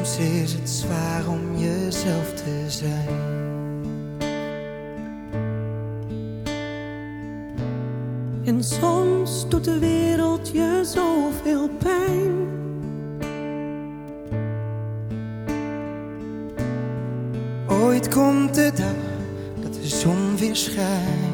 Soms is het zwaar om jezelf te zijn. En soms doet de wereld je zoveel pijn. Ooit komt de dag dat de zon weer schijnt.